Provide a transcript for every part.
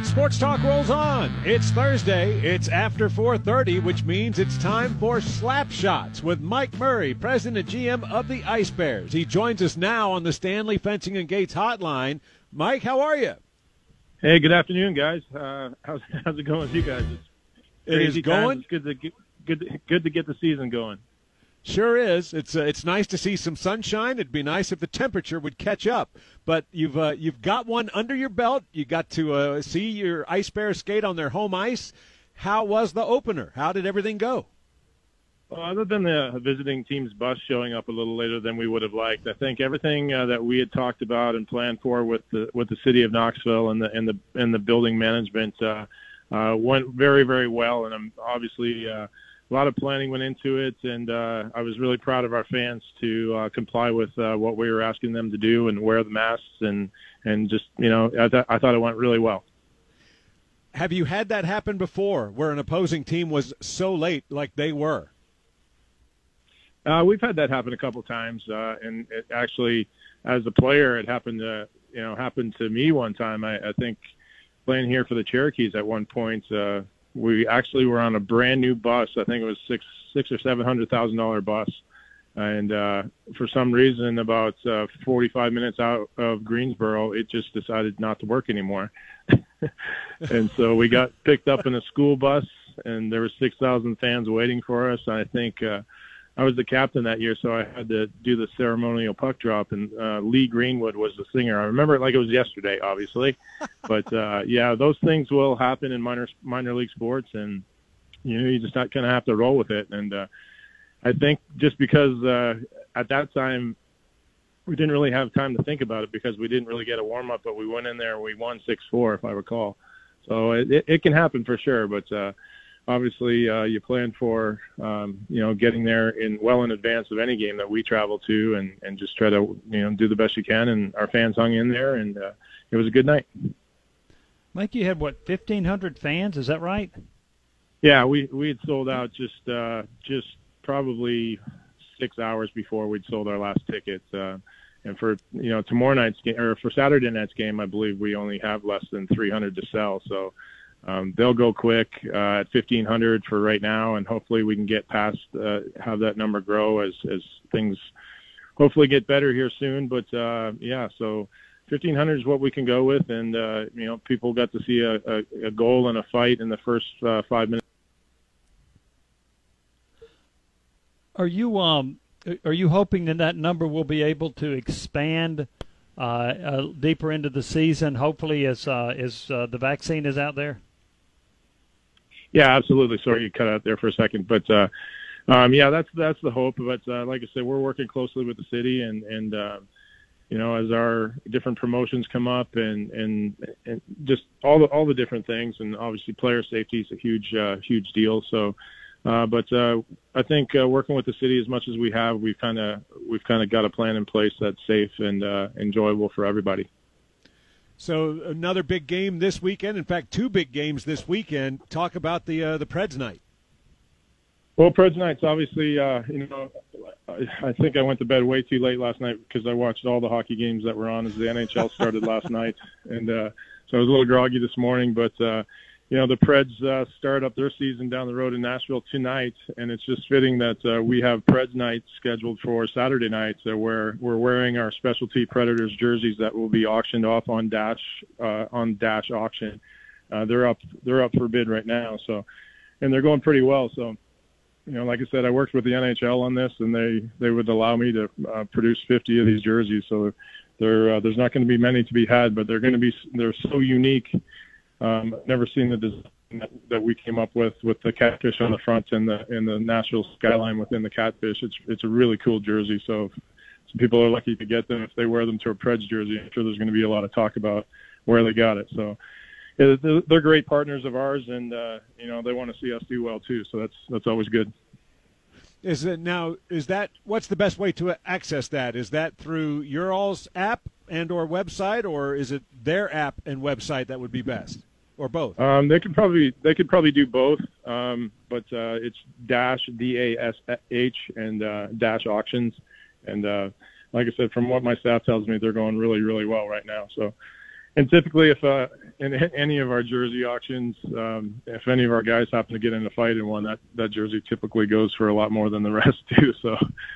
Sports Talk rolls on. It's Thursday. It's after 4:30, which means it's time for Slap Shots with Mike Murray, president and GM of the Ice Bears. He joins us now on the Stanley Fencing and Gates hotline. Mike, how are you? Hey, good afternoon, guys. How's it going with you guys? It is going. It's good to get the season going. Sure is. It's nice to see some sunshine. It'd be nice if the temperature would catch up. But you've got one under your belt. You got to see your Ice Bears skate on their home ice. How was the opener? How did everything go? Well, other than the visiting team's bus showing up a little later than we would have liked, I think everything that we had talked about and planned for with the city of Knoxville and the building management went very, very well. And obviously a lot of planning went into it, and I was really proud of our fans to comply with what we were asking them to do and wear the masks and just, I thought it went really well. Have you had that happen before where an opposing team was so late like they were? We've had that happen a couple times, and it actually, as a player, it happened to me one time. I think playing here for the Cherokees at one point, we actually were on a brand new bus. I think it was $600,000 or $700,000 bus, and for some reason, about 45 minutes out of Greensboro, it just decided not to work anymore, and so we got picked up in a school bus, and there were 6,000 fans waiting for us. I think I was the captain that year, so I had to do the ceremonial puck drop, and Lee Greenwood was the singer. I remember it like it was yesterday, obviously. But, yeah, those things will happen in minor league sports, and, you just not kind of have to roll with it. And I think just because at that time we didn't really have time to think about it because we didn't really get a warm-up, but we went in there and we won 6-4, if I recall. So it can happen for sure, but obviously, you plan for, getting there well in advance of any game that we travel to and just try to, do the best you can. And our fans hung in there, and it was a good night. Mike, you had, 1,500 fans? Is that right? Yeah, we had sold out just probably 6 hours before we'd sold our last ticket. And for, tomorrow night's game, or for Saturday night's game, I believe we only have less than 300 to sell. So, they'll go quick at 1,500 for right now, and hopefully we can get past, have that number grow as things hopefully get better here soon. But yeah, so 1,500 is what we can go with, and people got to see a goal and a fight in the first 5 minutes. Are you hoping that number will be able to expand deeper into the season? Hopefully, as the vaccine is out there. Yeah, absolutely. Sorry you cut out there for a second, but yeah, that's the hope. But like I said, we're working closely with the city, and as our different promotions come up, and just all the different things, and obviously player safety is a huge deal. So, but I think working with the city as much as we have, we've kind of got a plan in place that's safe and enjoyable for everybody. So another big game this weekend. In fact, two big games this weekend. Talk about the Preds night. Well, Preds night's obviously, I think I went to bed way too late last night because I watched all the hockey games that were on as the NHL started last night, and so I was a little groggy this morning. But the Preds start up their season down the road in Nashville tonight, and it's just fitting that we have Preds night scheduled for Saturday night, where we're wearing our specialty Predators jerseys that will be auctioned off on Dash Auction. They're up for bid right now, so, and they're going pretty well. So, like I said, I worked with the NHL on this, and they would allow me to produce 50 of these jerseys. So there's not going to be many to be had, but they're so unique. I've never seen the design that we came up with the catfish on the front and the Nashville skyline within the catfish. It's a really cool jersey. So if some people are lucky to get them, if they wear them to a Preds jersey, I'm sure there's going to be a lot of talk about where they got it. So yeah, they're great partners of ours, and they want to see us do well too. So that's always good. What's the best way to access that? Is that through your all's app and or website, or is it their app and website that would be best? Or both? They could probably do both, but it's Dash DASH and Dash Auctions, and like I said, from what my staff tells me, they're going really, really well right now. So And typically, if in any of our jersey auctions, if any of our guys happen to get in a fight in one, that jersey typically goes for a lot more than the rest too. So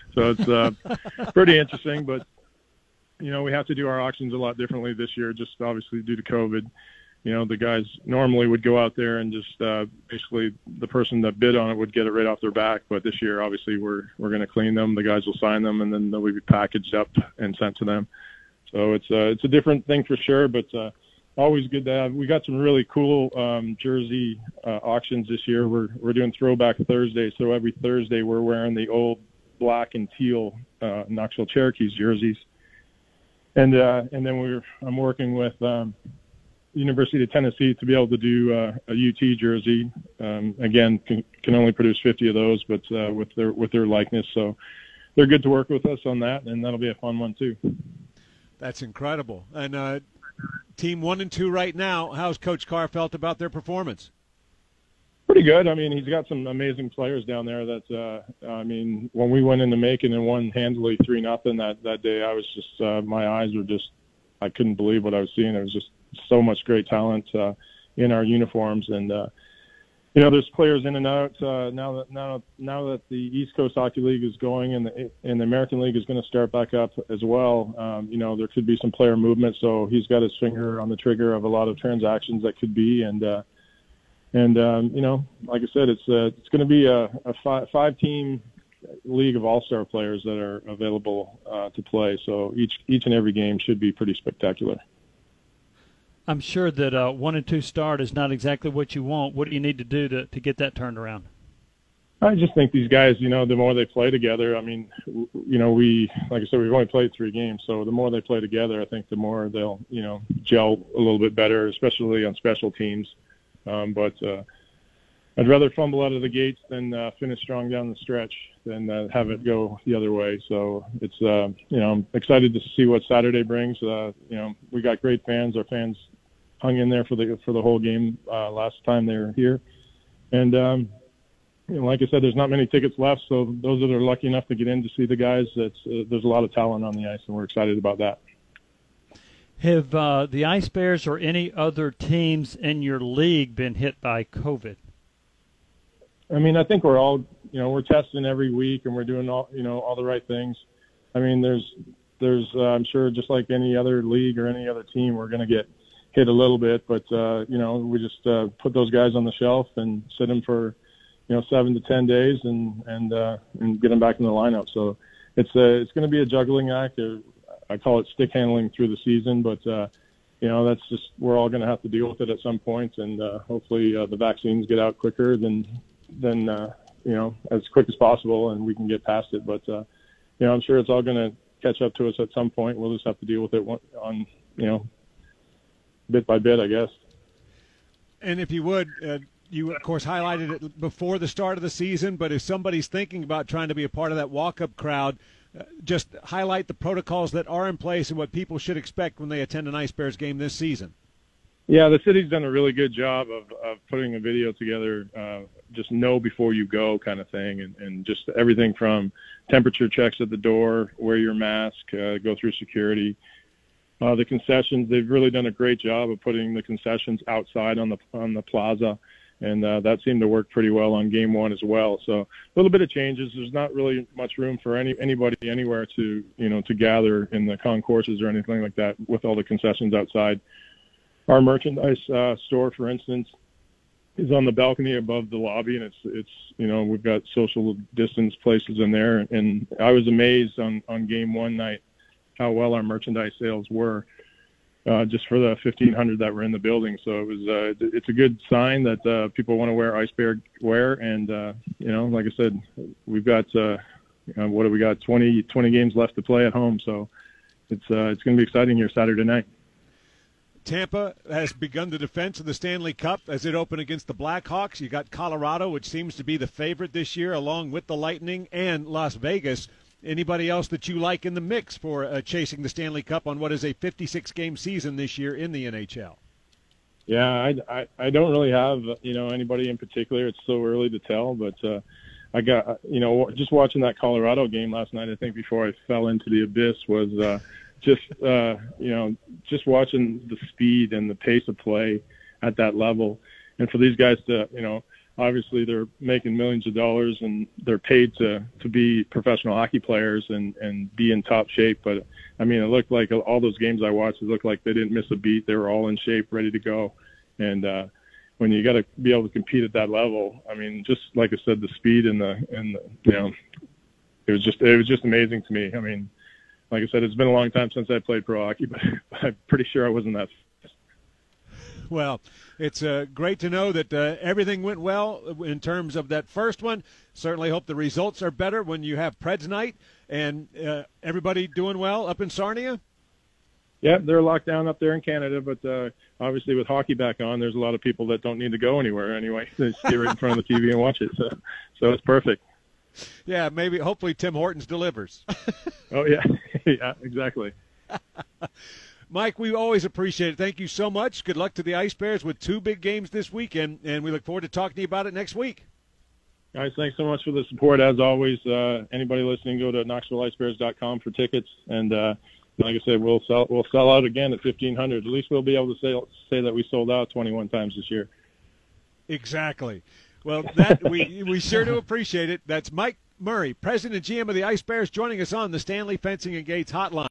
it's pretty interesting. But we have to do our auctions a lot differently this year, just obviously due to COVID. The guys normally would go out there and just basically the person that bid on it would get it right off their back. But this year, obviously, we're going to clean them. The guys will sign them, and then they'll be packaged up and sent to them. So it's a different thing for sure, but always good to have. We got some really cool jersey auctions this year. We're doing Throwback Thursday, so every Thursday we're wearing the old black and teal Knoxville Cherokees jerseys, and then I'm working with University of Tennessee to be able to do a UT jersey. Again, can only produce 50 of those, but with their likeness, so they're good to work with us on that, and that'll be a fun one too. That's incredible. And team 1 and 2 right now, how's Coach Carr felt about their performance? Pretty good. I mean, he's got some amazing players down there. When we went into Macon and won handily 3-0 that day, I was just my eyes were just, I couldn't believe what I was seeing. It was just so much great talent in our uniforms, and there's players in and out now that the East Coast Hockey League is going and the American League is going to start back up as well. There could be some player movement, so he's got his finger on the trigger of a lot of transactions that could be. And like I said, it's going to be a 5-team league of all-star players that are available to play. So each and every game should be pretty spectacular. I'm sure that 1 and 2 start is not exactly what you want. What do you need to do to get that turned around? I just think these guys, the more they play together, I mean, like I said, we've only played 3 games, so the more they play together, I think the more they'll, gel a little bit better, especially on special teams. But I'd rather fumble out of the gates than finish strong down the stretch than have it go the other way. So it's, I'm excited to see what Saturday brings. We got great fans. Our fans hung in there for the whole game last time they were here. And, like I said, there's not many tickets left. So those that are lucky enough to get in to see the guys, there's a lot of talent on the ice, and we're excited about that. Have the Ice Bears or any other teams in your league been hit by COVID? I mean, I think we're all, we're testing every week and we're doing all the right things. I mean, there's I'm sure just like any other league or any other team, we're going to get hit a little bit, but we just put those guys on the shelf and sit them for 7 to 10 days and get them back in the lineup. So it's going to be a juggling act. I call it stick handling through the season, but that's just, we're all going to have to deal with it at some point, and hopefully the vaccines get out quicker than as quick as possible, and we can get past it. But I'm sure it's all going to catch up to us at some point. We'll just have to deal with it on bit by bit, I guess. And if you would, you of course highlighted it before the start of the season, but if somebody's thinking about trying to be a part of that walk-up crowd, just highlight the protocols that are in place and what people should expect when they attend an Ice Bears game this season. Yeah, the city's done a really good job of putting a video together, just know before you go kind of thing, and just everything from temperature checks at the door, wear your mask, go through security. The concessions, they've really done a great job of putting the concessions outside on the plaza, and that seemed to work pretty well on game 1 as well. So a little bit of changes. There's not really much room for anybody anywhere to gather in the concourses or anything like that with all the concessions outside. Our merchandise store, for instance, is on the balcony above the lobby, and it's we've got social distance places in there. And I was amazed on game 1 night how well our merchandise sales were, just for the 1,500 that were in the building. So it's a good sign that people want to wear Ice Bear wear. And like I said, we've got what do we got? 20 games left to play at home. So it's going to be exciting here Saturday night. Tampa has begun the defense of the Stanley Cup as it opened against the Blackhawks. You got Colorado, which seems to be the favorite this year, along with the Lightning and Las Vegas. Anybody else that you like in the mix for chasing the Stanley Cup on what is a 56-game season this year in the NHL? Yeah, I don't really have anybody in particular. It's so early to tell, but I got just watching that Colorado game last night. I think before I fell into the abyss was just just watching the speed and the pace of play at that level, and for these guys to, obviously they're making millions of dollars and they're paid to be professional hockey players and be in top shape. But I mean, it looked like all those games I watched, it looked like they didn't miss a beat. They were all in shape, ready to go. And when you got to be able to compete at that level, I mean, just like I said, the speed and it was just amazing to me. I mean, like I said, it's been a long time since I played pro hockey, but I'm pretty sure I wasn't that fast. Well, it's great to know that everything went well in terms of that first one. Certainly hope the results are better when you have Preds night. And everybody doing well up in Sarnia? Yeah, they're locked down up there in Canada, but obviously with hockey back on, there's a lot of people that don't need to go anywhere anyway. They stay right in front of the TV and watch it, so it's perfect. Yeah, hopefully Tim Hortons delivers. Oh, yeah. Yeah, exactly. Mike, we always appreciate it. Thank you so much. Good luck to the Ice Bears with 2 big games this weekend, and we look forward to talking to you about it next week. Guys, thanks so much for the support. As always, anybody listening, go to KnoxvilleIceBears.com for tickets, and like I said, we'll sell out again at 1,500. At least we'll be able to say that we sold out 21 times this year. Exactly. Well, that we sure do appreciate it. That's Mike Murray, President and GM of the Ice Bears, joining us on the Stanley Fencing and Gates Hotline.